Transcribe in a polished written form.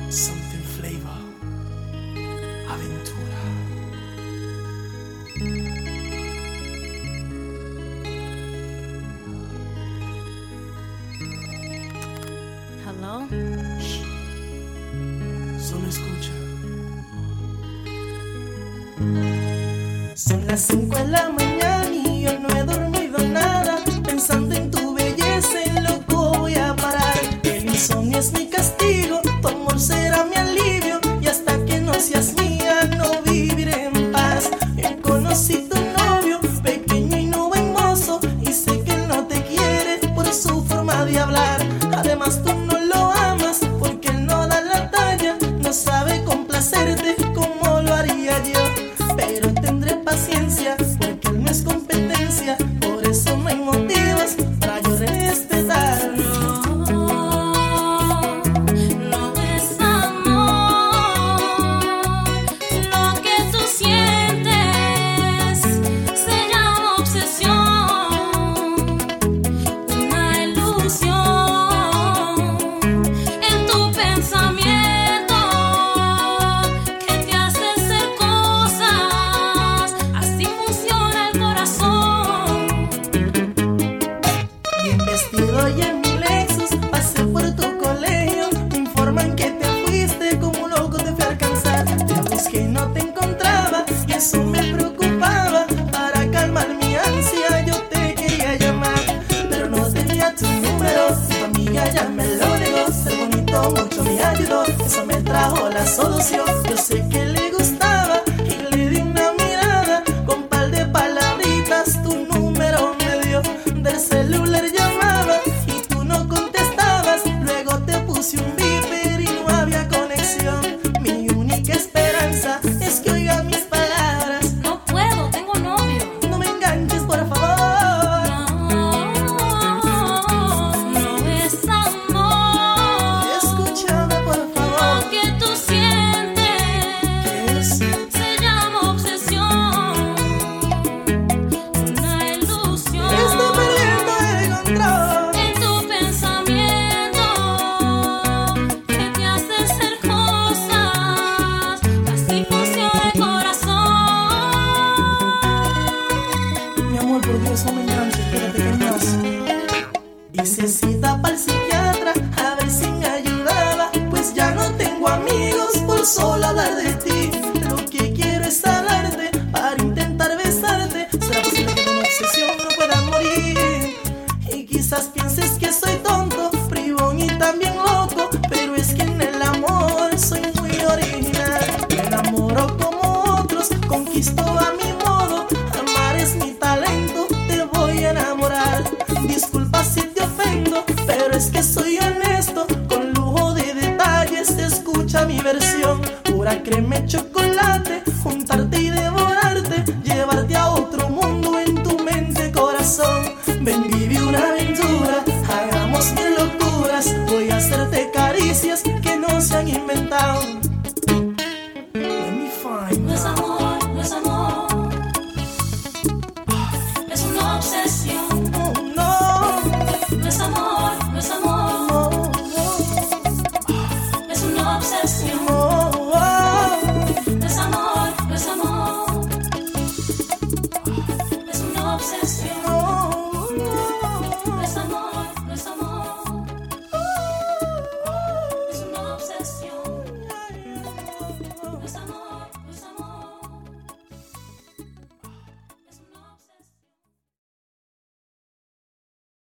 Something Flavor, Aventura. Hello. Shh. Solo escucha. Son las 5 de la mañana y yo no he dormido nada, pensando en tu belleza, en loco voy a parar. El insomnio es mi castigo, tu amor será mi alivio, y hasta que no seas mía no viviré en paz. Yo conocí tu novio, pequeño y no buen mozo, y sé que él no te quiere por su forma de hablar. Además tú no lo amas porque él no da la talla, no sabe complacerte como lo haría yo. Pero tendré paciencia porque él no es competencia, por eso no hay motivos para yo respetarlo. No es amor, lo que tú sientes se llama obsesión, una ilusión en tu pensamiento que te hace hacer cosas, así funciona el corazón. Bien vestido y en mi Lexus pasé por tu colegio, me informan que te fuiste, como un loco te fui a alcanzar. Te busqué y no te encontraba y eso me preocupaba. Para calmar mi ansia yo te quería llamar, pero no tenía tu número, tu amiga ya me lo negó. Ser bonito mucho me ayudó, eso me trajo la solución. Yo sé que le gustaba y le di una mirada, con par de palabritas tu número me dio. Del celular llamaba y tú no contestabas, luego te puse un beeper y no había conexión. Mi única esperanza es que oiga mis palabras. No puedo, tengo novio. No me enganches, por favor. No es amor, Escúchame, por favor. lo que tú sientes se llama obsesión, una ilusión Estoy perdiendo el control. en tu pensamiento que te hace hacer cosas, así funciona el corazón. Mi amor, por Dios, no me enganches, espérate que hay más. Hice cita para el psiquiatra a ver si me ayudaba, pues ya no tengo amigos por solo hablar de ti. Lo que quiero es hablarte para intentar besarte. ¿Será posible que de una obsesión no pueda morir? Y quizás pienses que soy tonto, bribón y también loco, pero es que en el amor soy muy original. Me enamoro como otros, conquisto a mi modo. Amar es mi talento, te voy a enamorar. Disculpa si te ofendo, pero es que soy honesto, con lujo de detalles. Escucha mi versión, pura crema chocolate